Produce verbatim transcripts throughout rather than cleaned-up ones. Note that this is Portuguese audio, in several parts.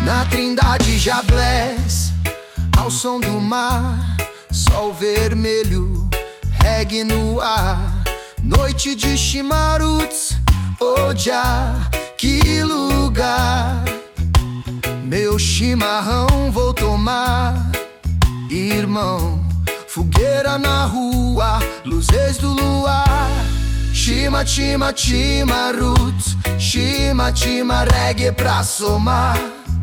Na Trindade Jablés, ao som do mar, sol vermelho, reggae no ar. Noite de chimaruts, Ojá, que lugar. Meu chimarrão vou tomar, irmão. Fogueira na rua, luzes do luar. Chima, chima, chima, roots. Chima, chima, reggae pra somar.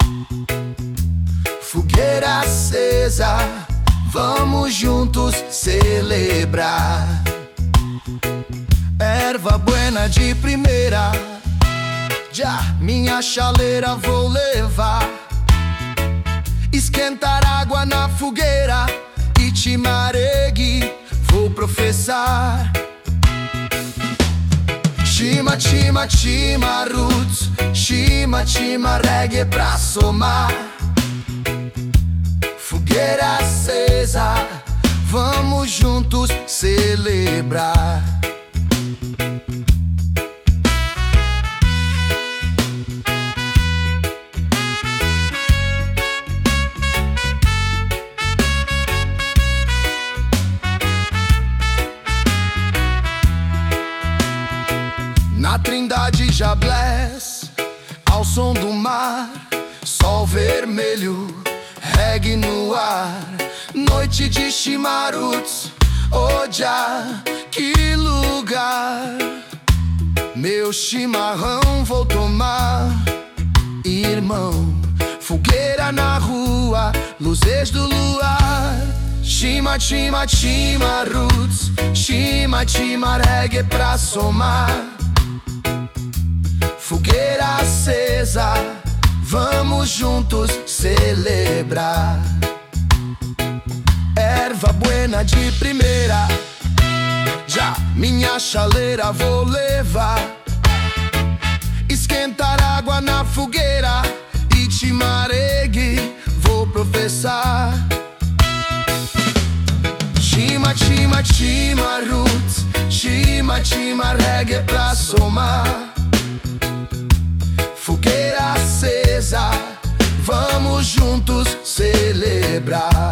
Fogueira acesa, vamos juntos celebrar. Erva buena de primeira, já minha chaleira vou levar. Esquentar água na fogueira e chimaregui vou professar. Chima, chima, chima, roots. Chima, chima, reggae pra somar. Fogueira acesa, vamos juntos celebrar. Na Trindade Jablés, ao som do mar, sol vermelho, reggae no ar. Noite de chimaruts, Ojá, que lugar. Meu chimarrão vou tomar, irmão. Fogueira na rua, luzes do luar. Chima, chima, chima, roots. Chima, chima, reggae pra somar. Fogueira acesa, vamos juntos celebrar. Erva buena de primeira, já minha chaleira vou levar. Esquentar água na fogueira e chimaregui vou professar. Chima, chima, chima, roots. Chima, chima, reggae pra somar. Fogueira acesa, vamos juntos celebrar.